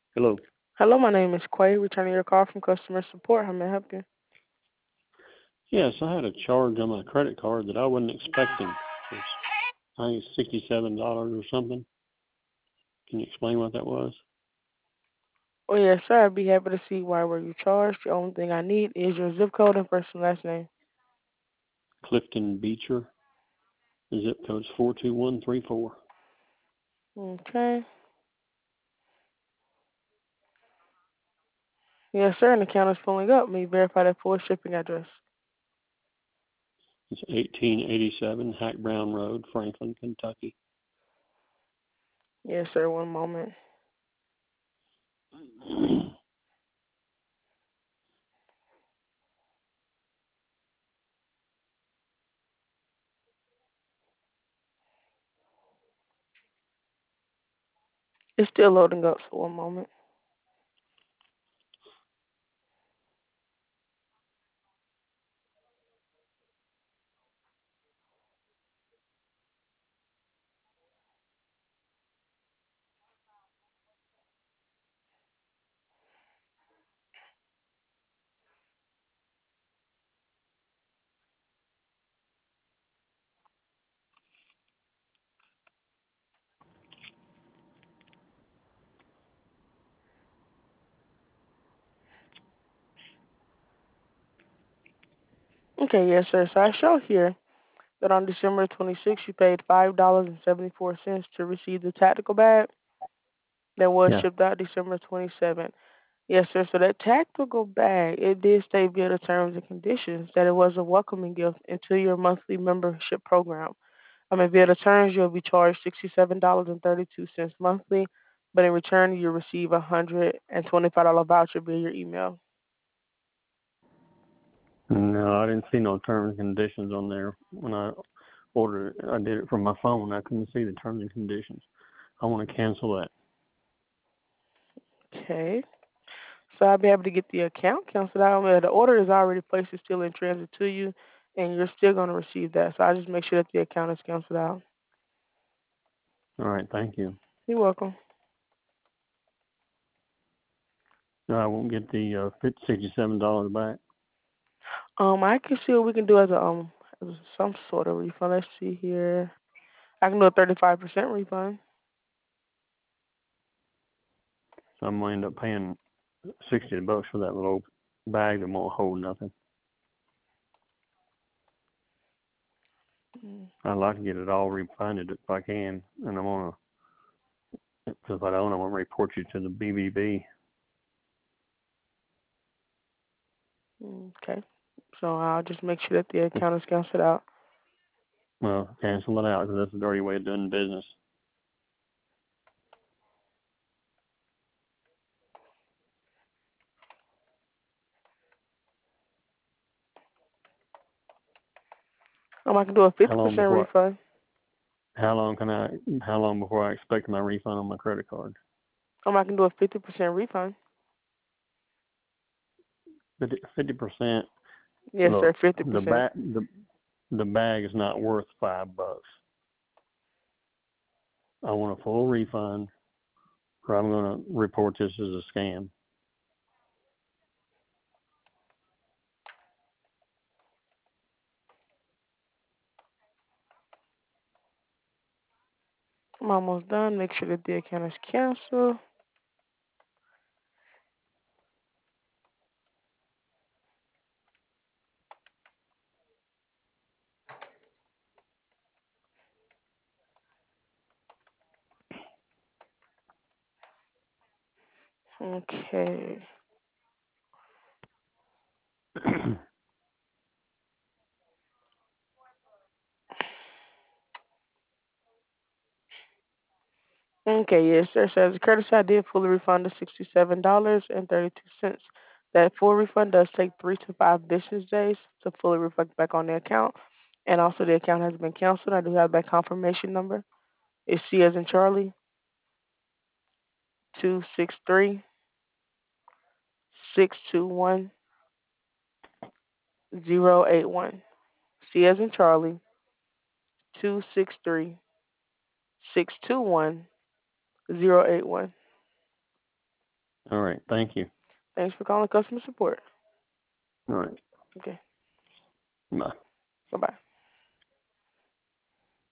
Hello. Hello, my name is Quay, returning your call from customer support. How may I help you? Yes, I had a charge on my credit card that I wasn't expecting. It's, I think it's $67 or something. Can you explain what that was? Oh, yes, sir. I'd be happy to see why were you charged. The only thing I need is your zip code and first and last name. Clifton Beecher. The zip code's 42134. Okay. Yes, sir. An account is pulling up. May you verify that full shipping address? It's 1887 Hack Brown Road, Franklin, Kentucky. Yes, sir. One moment. It's still loading up, so one moment. Okay, yes, sir. So I show here that on December 26th, you paid $5.74 to receive the tactical bag that was Yeah. shipped out December 27th. Yes, sir. So that tactical bag, it did state via the terms and conditions that it was a welcoming gift into your monthly membership program. I mean, via the terms, you'll be charged $67.32 monthly, but in return, you'll receive a $125 voucher via your email. No, I didn't see no terms and conditions on there when I ordered it. I did it from my phone. I couldn't see the terms and conditions. I want to cancel that. Okay. So I'll be able to get the account canceled out. The order is already placed, it's still in transit to you, and you're still going to receive that. So I'll just make sure that the account is canceled out. All right, thank you. You're welcome. No, I won't get the $67 back. I can see what we can do as some sort of refund. Let's see here. I can do a 35% refund. So I'm gonna end up paying $60 for that little bag that won't hold nothing. Mm. I'd like to get it all refunded if I can, and I'm gonna, because if I don't, I'm gonna report you to the BBB. Okay. So I'll just make sure that the account is canceled out. Well, cancel it out because that's a dirty way of doing business. I can do a How long 50% before? refund. How long can I? How long before I expect my refund on my credit card? I can do a 50% refund. 50%. Yes, sir, Look, the 50%. bag the bag is not worth $5. I want a full refund, or I'm gonna report this as a scam. I'm almost done. Make sure that the account is canceled. Okay. Okay, yes, sir. So as a courtesy, I did fully refund the $67.32. That full refund does take 3 to 5 business days to fully reflect back on the account. And also, the account has been canceled. I do have that confirmation number. It's C as in Charlie, 263 621 081. C as in Charlie, 263 621 081. All right. Thank you. Thanks for calling customer support. All right. Okay. Bye. Bye-bye.